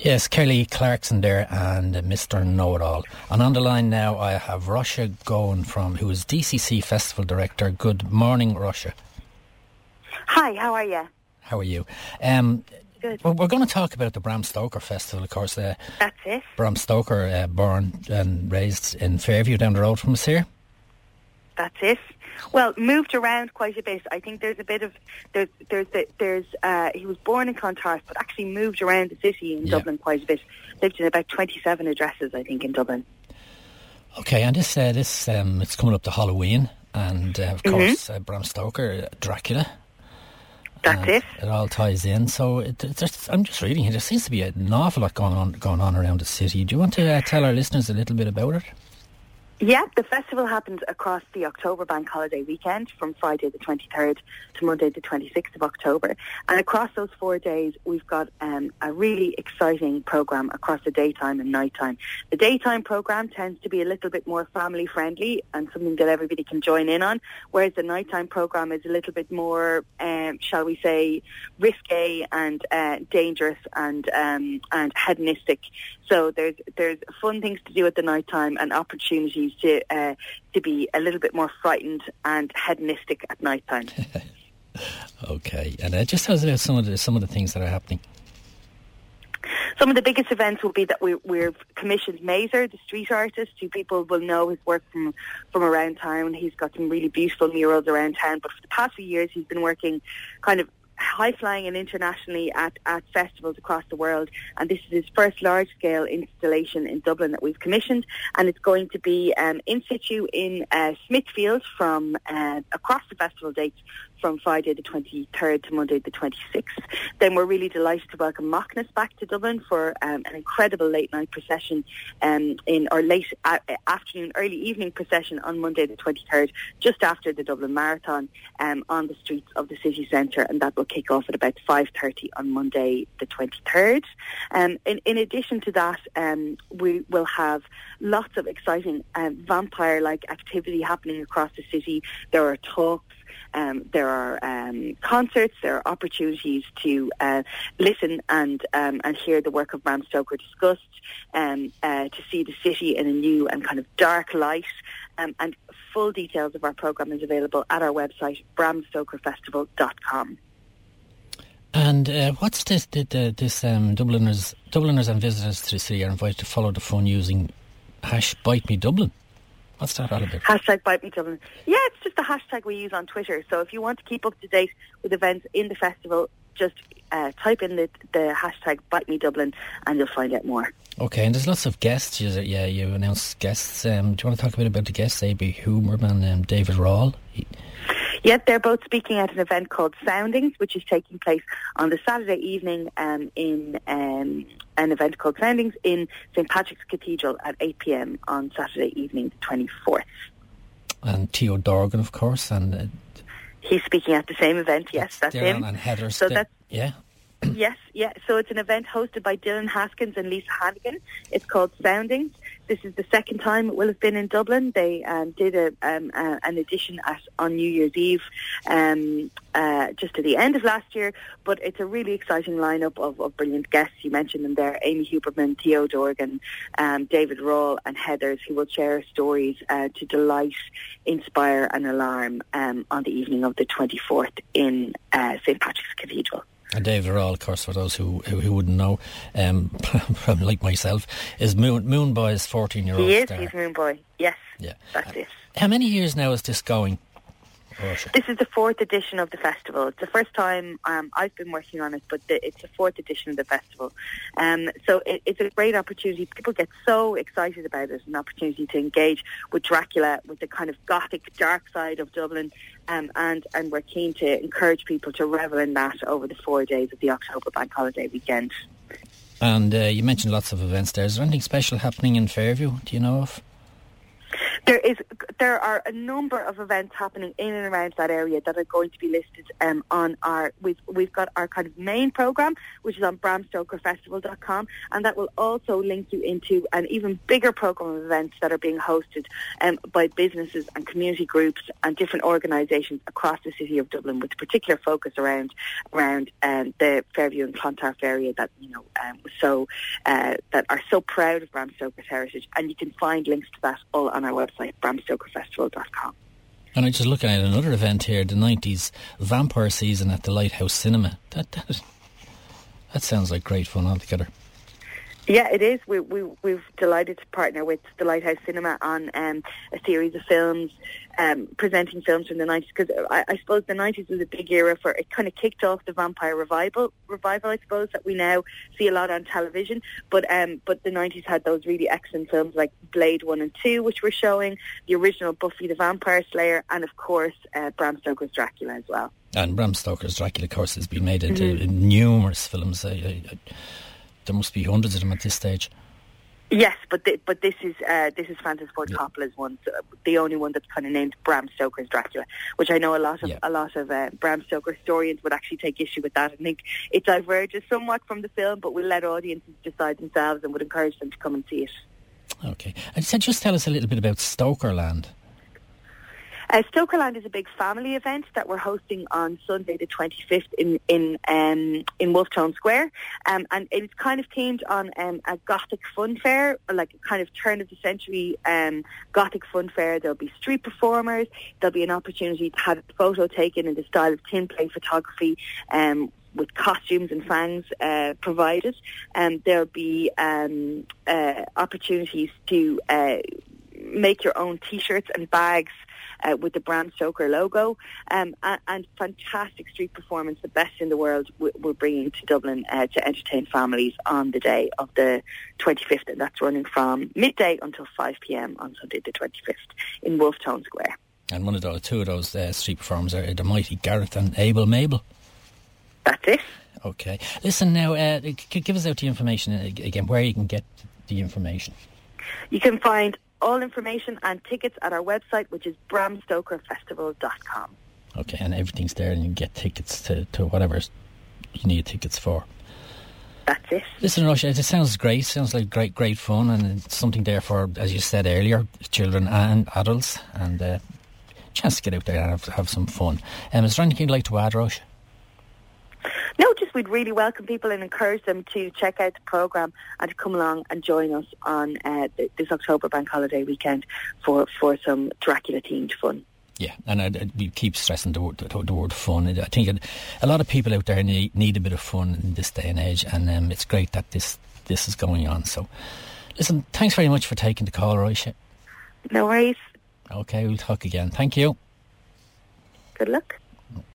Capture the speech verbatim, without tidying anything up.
Yes, Kelly Clarkson there and uh, Mister Know-It-All. And on the line now I have Russia Goen from, who is D C C Festival Director. Good morning, Russia. Hi, how are you? How are you? Um, Good. Well, we're going to talk about the Bram Stoker Festival, of course. Uh, That's it. Bram Stoker, uh, born and raised in Fairview down the road from us here. That's it. Well, moved around quite a bit. I think there's a bit of there's there's there's uh, he was born in Clontarf, but actually moved around the city in yeah. Dublin quite a bit. Lived in about twenty-seven addresses, I think, in Dublin. Okay, and this uh, this um, it's coming up to Halloween, and uh, of mm-hmm. course uh, Bram Stoker, uh, Dracula. That's and it. It all ties in. So it, it, I'm just reading here. There seems to be an awful lot going on going on around the city. Do you want to uh, tell our listeners a little bit about it? Yeah, the festival happens across the October bank holiday weekend from Friday the twenty-third to Monday the twenty-sixth of October. And across those four days, we've got um, a really exciting programme across the daytime and nighttime. The daytime programme tends to be a little bit more family-friendly and something that everybody can join in on, whereas the nighttime programme is a little bit more, um, shall we say, risque and uh, dangerous and um, and hedonistic. So there's there's fun things to do at the nighttime and opportunities to uh, to be a little bit more frightened and hedonistic at nighttime. Okay, and uh, just tell us about some of the some of the things that are happening. Some of the biggest events will be that we, we've commissioned Mazer, the street artist, who people will know his work from from around town. He's got some really beautiful murals around town, but for the past few years he's been working kind of high-flying and internationally at, at festivals across the world, and this is his first large-scale installation in Dublin that we've commissioned, and it's going to be um, in situ in uh, Smithfield from uh, across the festival dates from Friday the twenty-third to Monday the twenty-sixth. Then we're really delighted to welcome Machness back to Dublin for um, an incredible late-night procession um, in or late uh, afternoon, early evening procession on Monday the twenty-third, just after the Dublin Marathon, um, on the streets of the city centre, and that will kick off at about five thirty on Monday the twenty-third. Um, in, in addition to that, um, we will have lots of exciting um, vampire-like activity happening across the city. There are talks. Um, there are um, concerts, there are opportunities to uh, listen and um, and hear the work of Bram Stoker discussed, um, uh, to see the city in a new and kind of dark light. Um, and full details of our programme is available at our website, bram stoker festival dot com. And uh, what's this? The, the, this um, Dubliners, Dubliners and visitors to the city are invited to follow the fun using hash Bite Me Dublin. What's that all about? Hashtag Bite Me Dublin. Yeah, it's just a hashtag we use on Twitter. So if you want to keep up to date with events in the festival, just uh, type in the, the hashtag Bite Me Dublin and you'll find out more. Okay, and there's lots of guests. You, yeah, you announced guests. Um, do you want to talk a bit about the guests? A B Huberman and um, David Rawle. He- Yeah, they're both speaking at an event called Soundings, which is taking place on the Saturday evening um, in um, an event called Soundings in Saint Patrick's Cathedral at eight p.m. on Saturday evening, the twenty-fourth. And Theo Dorgan, of course, and uh, he's speaking at the same event. Yes, that's, that's him. And Heather. So that's yeah. Yes, yeah. So it's an event hosted by Dylan Haskins and Lisa Hannigan. It's called Soundings. This is the second time it will have been in Dublin. They um, did a, um, uh, an edition at, on New Year's Eve um, uh, just at the end of last year. But it's a really exciting lineup of, of brilliant guests. You mentioned them there, Amy Huberman, Theo Dorgan, um, David Rawle and Heathers, who will share stories uh, to delight, inspire and alarm um, on the evening of the twenty-fourth in uh, Saint Patrick's Cathedral. And David Rawle, of course, for those who who, who wouldn't know, um, probably like myself, is Moon, Moon Boy's fourteen-year-old He is, star. he's Moon Boy, yes, yeah. that's it. How many years now is this going? Russia? This is the fourth edition of the festival. It's the first time um, I've been working on it, but the, it's the fourth edition of the festival. Um, so it, it's a great opportunity. People get so excited about it, an opportunity to engage with Dracula, with the kind of gothic dark side of Dublin, um, and, and we're keen to encourage people to revel in that over the four days of the October bank holiday weekend. And uh, you mentioned lots of events there. Is there anything special happening in Fairview, do you know of? There is there are a number of events happening in and around that area that are going to be listed um, on our, we've, we've got our kind of main programme, which is on bram stoker festival dot com, and that will also link you into an even bigger programme of events that are being hosted um, by businesses and community groups and different organisations across the city of Dublin, with particular focus around around um, the Fairview and Clontarf area that, you know, um, so uh, that are so proud of Bram Stoker's heritage. And you can find links to that all on our website, bram stoker festival dot com. And I'm just looking at another event here, the nineties vampire season at the Lighthouse Cinema. That that, that sounds like great fun altogether. Yeah, it is. We, we, we've delighted to partner with the Lighthouse Cinema on um, a series of films, um, presenting films from the nineties, because I, I suppose the nineties was a big era for, it kind of kicked off the vampire revival, revival, I suppose, that we now see a lot on television. But um, but the nineties had those really excellent films like Blade one and two, which we're showing, the original Buffy the Vampire Slayer, and of course uh, Bram Stoker's Dracula as well. And Bram Stoker's Dracula, of course, has been made into Mm-hmm. numerous films. I, I, I, there must be hundreds of them at this stage. Yes, but th- but this is uh, this is Francis Ford yeah. Coppola's one, uh, the only one that's kind of named Bram Stoker's Dracula, which I know a lot of yeah. a lot of uh, Bram Stoker historians would actually take issue with that. I think it diverges somewhat from the film, but we'll let audiences decide themselves, and would encourage them to come and see it. Okay, and so just tell us a little bit about Stokerland. Uh, Stokerland is a big family event that we're hosting on Sunday the twenty-fifth in in um, in Wolftone Square, um, and it's kind of themed on um, a Gothic fun fair, like a kind of turn of the century um, Gothic fun fair. There'll be street performers. There'll be an opportunity to have a photo taken in the style of tin plate photography, um, with costumes and fangs uh, provided. And um, there'll be um, uh, opportunities to uh, make your own T-shirts and bags Uh, with the Bram Stoker logo, um, and, and fantastic street performance, the best in the world, we're bringing to Dublin uh, to entertain families on the day of the twenty-fifth, and that's running from midday until five p.m. on Sunday the twenty-fifth in Wolftone Square. And one of those, two of those uh, street performers are the mighty Gareth and Abel Mabel. That's it. Okay. Listen now, uh, give us out the information again, where you can get the information. You can find all information and tickets at our website, which is bram stoker festival dot com. Okay, and everything's there, and you can get tickets to, to whatever you need tickets for. That's it. Listen, Roisin, it sounds great. Sounds like great, great fun, and it's something there for, as you said earlier, children and adults, and a uh, chance to get out there and have, have some fun. Um, is there anything you'd like to add, Roisin? No, just we'd really welcome people and encourage them to check out the programme and to come along and join us on uh, this October Bank Holiday weekend for, for some Dracula-themed fun. Yeah, and I, I, we keep stressing the word, the, the word fun. I think it, a lot of people out there need, need a bit of fun in this day and age, and um, it's great that this this is going on. So, listen, thanks very much for taking the call, Roisin. No worries. Okay, we'll talk again. Thank you. Good luck.